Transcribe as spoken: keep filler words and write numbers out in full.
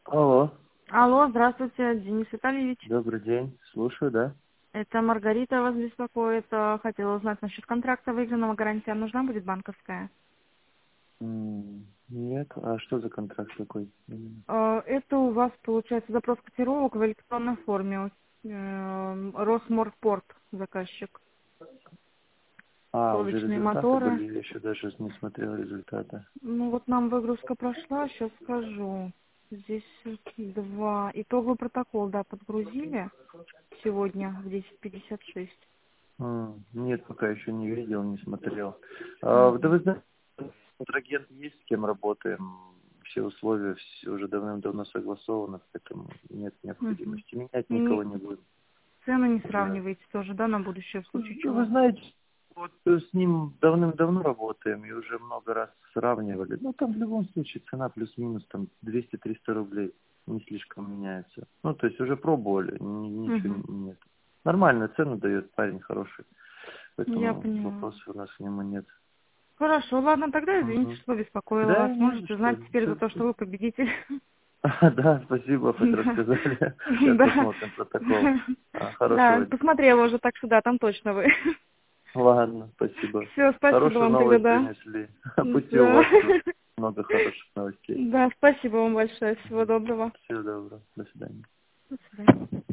Алло, Алло, здравствуйте, Денис Витальевич. добрый день. Слушаю, да? Это Маргарита вас беспокоит. Э, Хотела узнать насчет контракта выигранного. Гарантия нужна будет банковская? М, Нет, а что за контракт такой? М, Э, Это у вас, получается, запрос котировок в электронной форме. Э, Росморпорт заказчик. А, уже Скорочные результаты моторы. были, я еще даже не смотрел результаты. Ну вот нам выгрузка прошла, сейчас скажу. Здесь два. Итоговый протокол, да, подгрузили сегодня в десять пятьдесят шесть. М, Нет, пока еще не видел, не смотрел. А, да Мгм. вы знаете, контрагент есть, с кем работаем. Все условия все уже давным-давно согласованы, поэтому нет Мгм. необходимости. Менять никого И не будем. цены не Уже. сравниваете тоже, да, на будущее в случае Ну, вы чего? знаете, вот э, с ним давным-давно работаем и уже много раз сравнивали. Ну, там в любом случае цена плюс-минус там двести-триста рублей не слишком меняется. Ну, то есть уже пробовали, ни- ничего Угу. нет. Нормальную цену дает парень хороший, Я поэтому поняла. вопросов у нас к нему нет. Хорошо, ладно, тогда извините, Мгм. что беспокоила Да, вас. не за Можете знать что. теперь за Всё- то, что вы победитель. Да, спасибо, хоть Да. рассказали. Сейчас Да. посмотрим протокол. А, Хорошего Да, дня. посмотрела уже, так что да, там точно вы. Ладно, спасибо. Все, спасибо Хорошую вам тогда, новость да. принесли. Пути у Да. вас тут много хороших новостей. Да, спасибо вам большое. Всего доброго. Всего доброго. До свидания. До свидания.